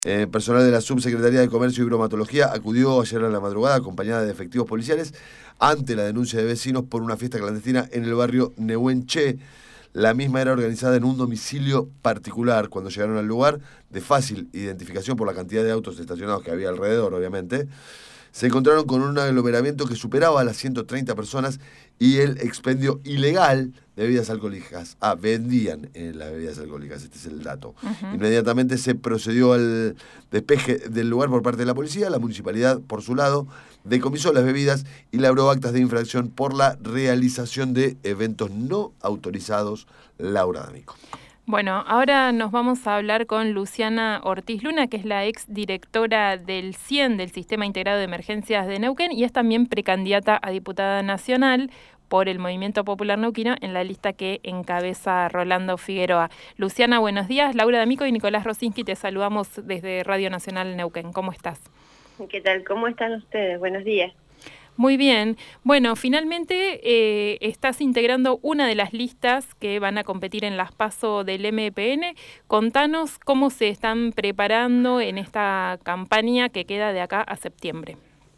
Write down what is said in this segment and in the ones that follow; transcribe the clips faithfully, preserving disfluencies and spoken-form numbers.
Eh, personal de la Subsecretaría de Comercio y Bromatología acudió ayer a la madrugada acompañada de efectivos policiales ante la denuncia de vecinos por una fiesta clandestina en el barrio Nehuenche. La misma era organizada en un domicilio particular. Cuando llegaron al lugar, de fácil identificación por la cantidad de autos estacionados que había alrededor, obviamente, se encontraron con un aglomeramiento que superaba a las ciento treinta personas y el expendio ilegal de bebidas alcohólicas. Ah, vendían eh, las bebidas alcohólicas, este es el dato. Ujú. Inmediatamente se procedió al despeje del lugar por parte de la policía. La municipalidad, por su lado, decomisó las bebidas y labró actas de infracción por la realización de eventos no autorizados. Laura D'Amico. Bueno, ahora nos vamos a hablar con Luciana Ortiz Luna, que es la ex directora del CIEN, del Sistema Integrado de Emergencias de Neuquén, y es también precandidata a diputada nacional por el Movimiento Popular Neuquino en la lista que encabeza Rolando Figueroa. Luciana, buenos días. Laura D'Amico y Nicolás Rosinski te saludamos desde Radio Nacional Neuquén. ¿Cómo estás? ¿Qué tal? ¿Cómo están ustedes? Buenos días. Muy bien. Bueno, finalmente eh, estás integrando una de las listas que van a competir en las PASO del M P N. Contanos cómo se están preparando en esta campaña que queda de acá a septiembre.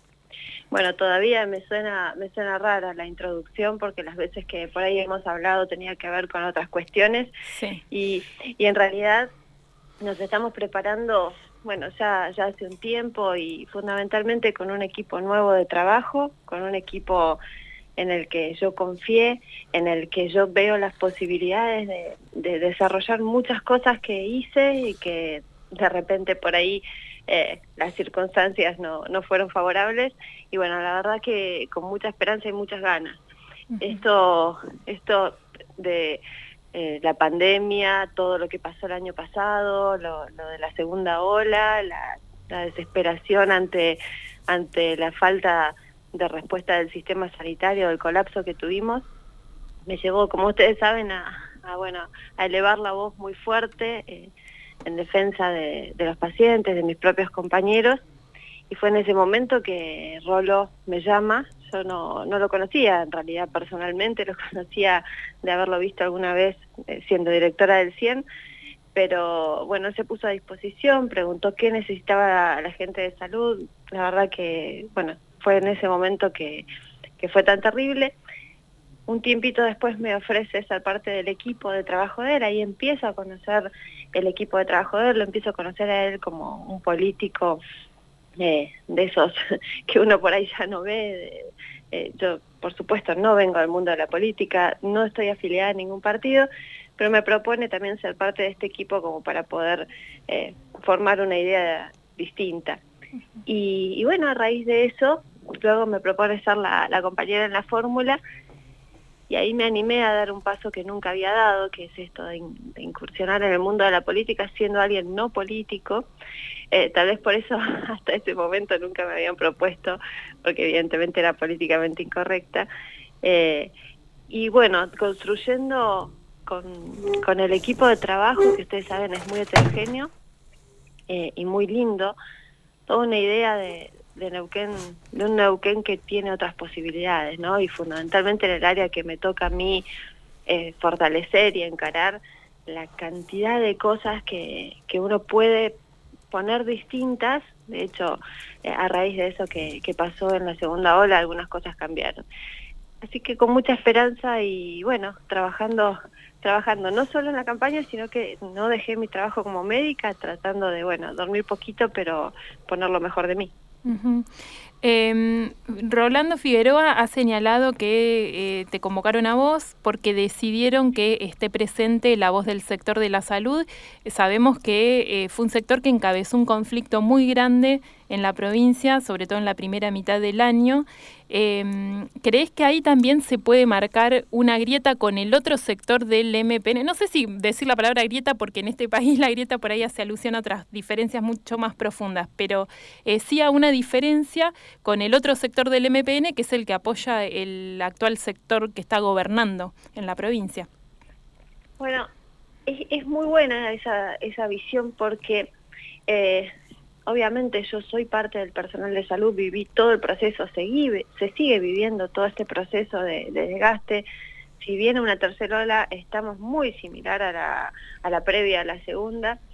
Bueno, todavía me suena, me suena rara la introducción porque las veces que por ahí hemos hablado tenía que ver con otras cuestiones. Sí. Y, y en realidad nos estamos preparando, bueno, ya, ya hace un tiempo y fundamentalmente con un equipo nuevo de trabajo, con un equipo en el que yo confié, en el que yo veo las posibilidades de, de desarrollar muchas cosas que hice y que de repente por ahí eh, las circunstancias no, no fueron favorables. Y bueno, la verdad que con mucha esperanza y muchas ganas. Uh-huh. Esto, esto de... Eh, la pandemia, todo lo que pasó el año pasado, lo, lo de la segunda ola, la, la desesperación ante, ante la falta de respuesta del sistema sanitario, del colapso que tuvimos, me llevó, como ustedes saben, a, a, bueno, a elevar la voz muy fuerte eh, en defensa de, de los pacientes, de mis propios compañeros, y fue en ese momento que Rolo me llama. Yo no, no lo conocía en realidad personalmente, lo conocía de haberlo visto alguna vez eh, siendo directora del CIEN, pero bueno, se puso a disposición, preguntó qué necesitaba la gente de salud. La verdad que, bueno, fue en ese momento que, que fue tan terrible. Un tiempito después me ofrece ser parte del equipo de trabajo de él, ahí empiezo a conocer el equipo de trabajo de él, lo empiezo a conocer a él como un político Eh, de esos que uno por ahí ya no ve. Eh, yo, por supuesto, no vengo del mundo de la política, no estoy afiliada a ningún partido, pero me propone también ser parte de este equipo como para poder eh, formar una idea distinta. Y, y bueno, a raíz de eso, luego me propone ser la, la compañera en la fórmula, y ahí me animé a dar un paso que nunca había dado, que es esto de, in, de incursionar en el mundo de la política siendo alguien no político. Eh, tal vez por eso hasta ese momento nunca me habían propuesto, porque evidentemente era políticamente incorrecta. Eh, y bueno, construyendo con, con el equipo de trabajo, que ustedes saben es muy heterogéneo eh, y muy lindo, toda una idea de, de Neuquén, de un Neuquén que tiene otras posibilidades, ¿no? Y fundamentalmente en el área que me toca a mí eh, fortalecer y encarar, la cantidad de cosas que, que uno puede poner distintas. De hecho, eh, a raíz de eso que, que pasó en la segunda ola, algunas cosas cambiaron. Así que con mucha esperanza y bueno, trabajando trabajando no solo en la campaña, sino que no dejé mi trabajo como médica, tratando de, bueno, dormir poquito, pero poner lo mejor de mí. Uh-huh. Eh, Rolando Figueroa ha señalado que eh, te convocaron a vos porque decidieron que esté presente la voz del sector de la salud. Sabemos que eh, fue un sector que encabezó un conflicto muy grande en la provincia, sobre todo en la primera mitad del año. Eh, ¿Crees que ahí también se puede marcar una grieta con el otro sector del M P N? No sé si decir la palabra grieta, porque en este país la grieta por ahí hace alusión a otras diferencias mucho más profundas, pero eh, sí a una diferencia con el otro sector del M P N, que es el que apoya el actual sector que está gobernando en la provincia. Bueno, es, es muy buena esa, esa visión porque eh, obviamente yo soy parte del personal de salud, viví todo el proceso, seguí, se sigue viviendo todo este proceso de, de desgaste. Si viene una tercera ola, estamos muy similar a la, a la previa, a la segunda.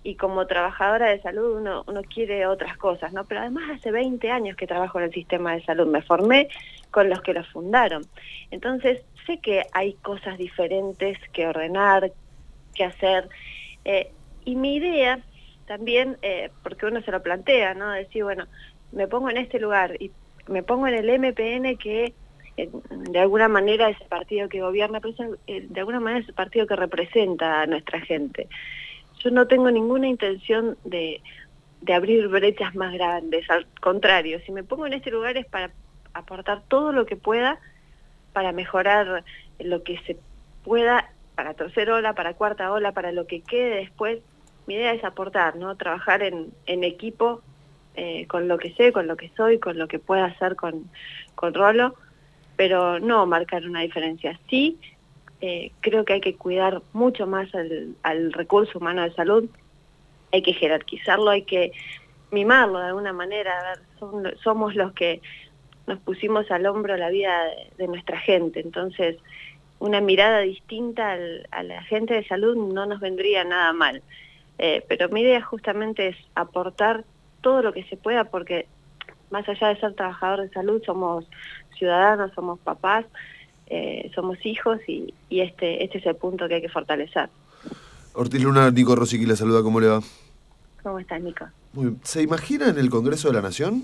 y como trabajadora de salud uno, uno quiere otras cosas, ¿no? Pero además hace veinte años que trabajo en el sistema de salud, me formé con los que lo fundaron. Entonces sé que hay cosas diferentes que ordenar, que hacer, eh, y mi idea también, eh, porque uno se lo plantea, ¿no? Decir, bueno, me pongo en este lugar y me pongo en el M P N que eh, de alguna manera es el partido que gobierna, pero es, eh, de alguna manera es el partido que representa a nuestra gente. Yo no tengo ninguna intención de, de abrir brechas más grandes, al contrario, si me pongo en este lugar es para aportar todo lo que pueda para mejorar lo que se pueda para tercera ola, para cuarta ola, para lo que quede después. Mi idea es aportar, ¿no? Trabajar en, en equipo eh, con lo que sé, con lo que soy, con lo que pueda hacer con, con Rolo, pero no marcar una diferencia. Sí, eh, creo que hay que cuidar mucho más al, al recurso humano de salud, hay que jerarquizarlo, hay que mimarlo de alguna manera. A ver, son, somos los que nos pusimos al hombro la vida de, de nuestra gente, entonces una mirada distinta al, a la gente de salud no nos vendría nada mal. Eh, pero mi idea justamente es aportar todo lo que se pueda, porque más allá de ser trabajador de salud, somos ciudadanos, somos papás, eh, somos hijos y, y este, este es el punto que hay que fortalecer. Ortiz Luna, Nico Rosicky la saluda, ¿cómo le va? ¿Cómo estás, Nico? Muy bien. ¿Se imagina en el Congreso de la Nación?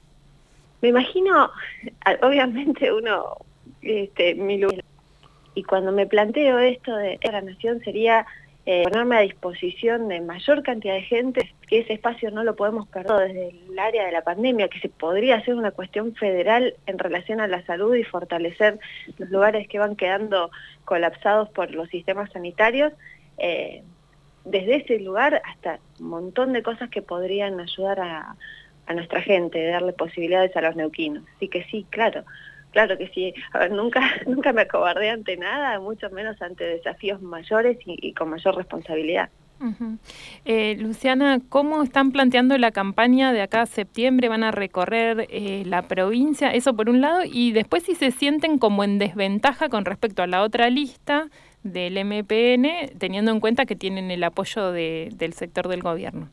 Me imagino, obviamente uno, este, mi lugar, y cuando me planteo esto de la Nación sería eh, ponerme a disposición de mayor cantidad de gente, que ese espacio no lo podemos perder desde el área de la pandemia, que se podría hacer una cuestión federal en relación a la salud y fortalecer los lugares que van quedando colapsados por los sistemas sanitarios, eh, desde ese lugar hasta un montón de cosas que podrían ayudar a, a nuestra gente, darle posibilidades a los neuquinos. Así que sí, claro. Claro que sí. A ver, nunca, nunca me acobardé ante nada, mucho menos ante desafíos mayores y, y con mayor responsabilidad. Uh-huh. eh, Luciana, ¿cómo están planteando la campaña de acá a septiembre? ¿Van a recorrer eh, la provincia? Eso por un lado, y después si se sienten como en desventaja con respecto a la otra lista del M P N, teniendo en cuenta que tienen el apoyo de, del sector del gobierno.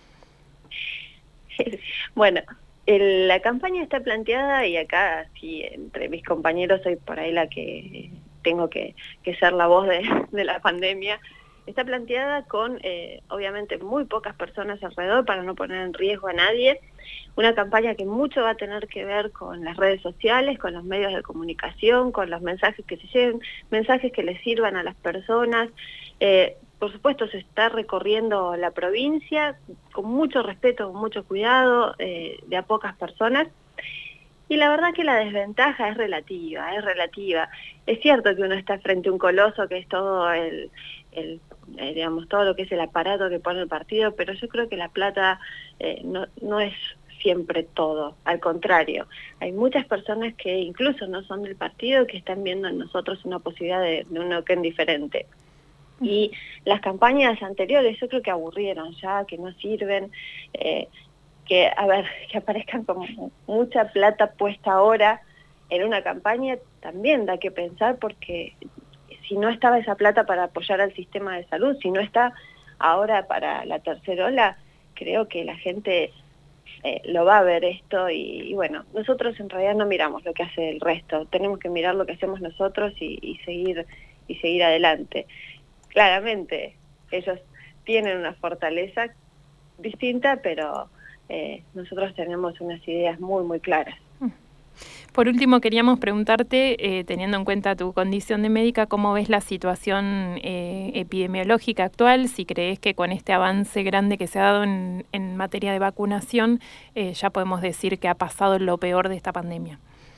Bueno, el, la campaña está planteada y acá, sí, entre mis compañeros soy por ahí la que tengo que, que ser la voz de, de la pandemia. Está planteada con, eh, obviamente, muy pocas personas alrededor para no poner en riesgo a nadie. Una campaña que mucho va a tener que ver con las redes sociales, con los medios de comunicación, con los mensajes que se lleven, mensajes que les sirvan a las personas. Eh, por supuesto, se está recorriendo la provincia con mucho respeto, con mucho cuidado, eh, de a pocas personas. Y la verdad que la desventaja es relativa, es relativa. Es cierto que uno está frente a un coloso que es todo el, el eh, digamos, todo lo que es el aparato que pone el partido, pero yo creo que la plata eh, no, no es siempre todo, al contrario. Hay muchas personas que incluso no son del partido que están viendo en nosotros una posibilidad de, de un Neuquén diferente. Y las campañas anteriores yo creo que aburrieron ya, que no sirven, eh, que, a ver, que aparezcan con mucha plata puesta ahora en una campaña también da que pensar, porque si no estaba esa plata para apoyar al sistema de salud, si no está ahora para la tercera ola, creo que la gente eh, lo va a ver esto y, y bueno, nosotros en realidad no miramos lo que hace el resto, tenemos que mirar lo que hacemos nosotros y, y seguir y seguir adelante. Claramente, ellos tienen una fortaleza distinta, pero eh, nosotros tenemos unas ideas muy, muy claras. Por último, queríamos preguntarte, eh, teniendo en cuenta tu condición de médica, ¿cómo ves la situación eh, epidemiológica actual? Si crees que con este avance grande que se ha dado en, en materia de vacunación, eh, ya podemos decir que ha pasado lo peor de esta pandemia.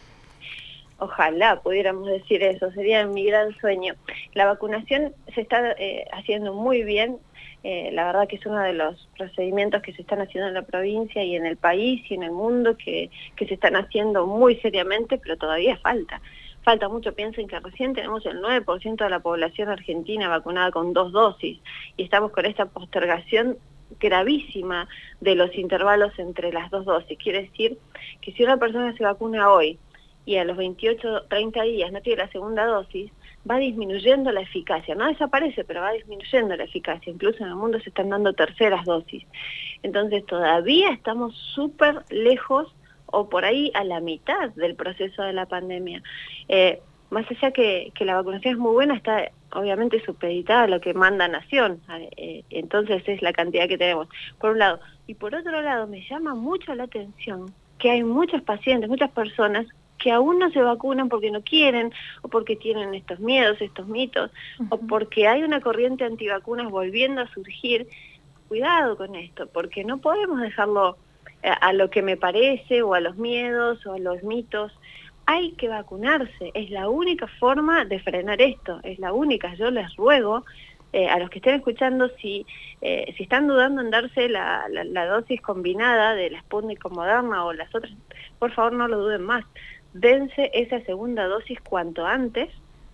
Ojalá pudiéramos decir eso, sería mi gran sueño. La vacunación se está eh, haciendo muy bien, eh, la verdad que es uno de los procedimientos que se están haciendo en la provincia y en el país y en el mundo, que, que se están haciendo muy seriamente, pero todavía falta. Falta mucho, piensen que recién tenemos el nueve por ciento de la población argentina vacunada con dos dosis y estamos con esta postergación gravísima de los intervalos entre las dos dosis. Quiere decir que si una persona se vacuna hoy y a los veintiocho, treinta días no tiene la segunda dosis, va disminuyendo la eficacia, no desaparece, pero va disminuyendo la eficacia, incluso en el mundo se están dando terceras dosis. Entonces todavía estamos súper lejos o por ahí a la mitad del proceso de la pandemia. Eh, más allá que, que la vacunación es muy buena, está obviamente supeditada a lo que manda Nación, eh, entonces es la cantidad que tenemos, por un lado. Y por otro lado, me llama mucho la atención que hay muchos pacientes, muchas personas que aún no se vacunan porque no quieren, o porque tienen estos miedos, estos mitos, uh-huh. o porque hay una corriente antivacunas volviendo a surgir. Cuidado con esto, porque no podemos dejarlo a, a lo que me parece, o a los miedos, o a los mitos. Hay que vacunarse, es la única forma de frenar esto, es la única. Yo les ruego eh, a los que estén escuchando, si, eh, si están dudando en darse la, la, la dosis combinada de la Sputnik con Moderna o las otras, por favor no lo duden más. Dense esa segunda dosis cuanto antes,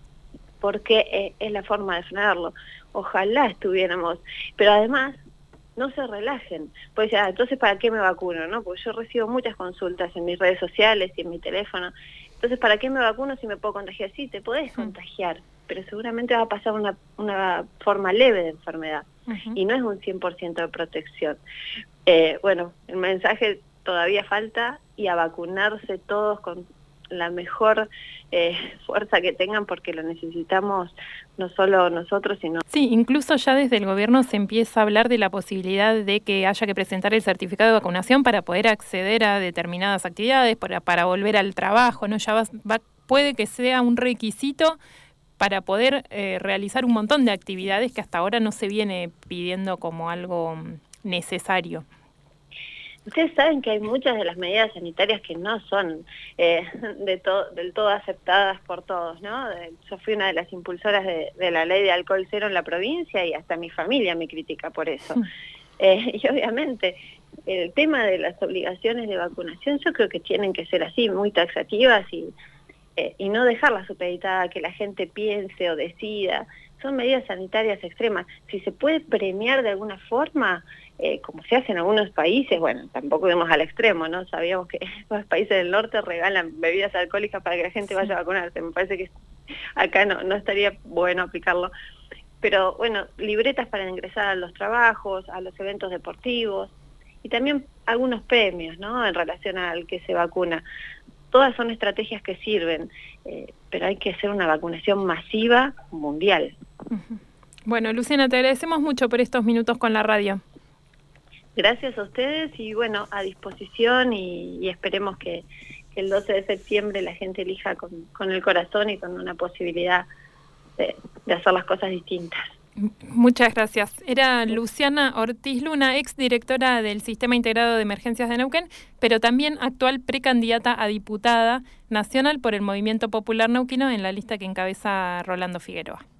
porque eh, es la forma de frenarlo. Ojalá estuviéramos, pero además no se relajen, pues ah, entonces ¿para qué me vacuno? ¿No? Porque yo recibo muchas consultas en mis redes sociales y en mi teléfono. Entonces, ¿para qué me vacuno si me puedo contagiar? Sí, te podés contagiar, pero seguramente va a pasar una, una forma leve de enfermedad, uh-huh. y no es un cien por ciento de protección. Eh, bueno, el mensaje todavía falta, y a vacunarse todos con la mejor eh, fuerza que tengan, porque lo necesitamos no solo nosotros, sino... Sí, incluso ya desde el gobierno se empieza a hablar de la posibilidad de que haya que presentar el certificado de vacunación para poder acceder a determinadas actividades, para, para volver al trabajo, ¿no? Ya va, va, puede que sea un requisito para poder eh, realizar un montón de actividades que hasta ahora no se viene pidiendo como algo necesario. Ustedes saben que hay muchas de las medidas sanitarias que no son eh, de to del todo aceptadas por todos, ¿no? De, yo fui una de las impulsoras de, de la ley de alcohol cero en la provincia, y hasta mi familia me critica por eso. Mm. Eh, y obviamente el tema de las obligaciones de vacunación yo creo que tienen que ser así, muy taxativas, y, eh, y no dejarlas supeditadas a que la gente piense o decida. Son medidas sanitarias extremas. Si se puede premiar de alguna forma, eh, como se hace en algunos países, bueno, tampoco vemos al extremo, ¿no? Sabíamos que los países del norte regalan bebidas alcohólicas para que la gente vaya a vacunarse. Me parece que acá no, no estaría bueno aplicarlo. Pero bueno, libretas para ingresar a los trabajos, a los eventos deportivos, y también algunos premios, ¿no? En relación al que se vacuna. Todas son estrategias que sirven, eh, pero hay que hacer una vacunación masiva mundial. Bueno, Luciana, te agradecemos mucho por estos minutos con la radio. Gracias a ustedes, y bueno, a disposición, y, y esperemos que, que el doce de septiembre la gente elija con, con el corazón y con una posibilidad de, de hacer las cosas distintas. Muchas gracias. Era Luciana Ortiz Luna, ex directora del Sistema Integrado de Emergencias de Neuquén, pero también actual precandidata a diputada nacional por el Movimiento Popular Neuquino en la lista que encabeza Rolando Figueroa.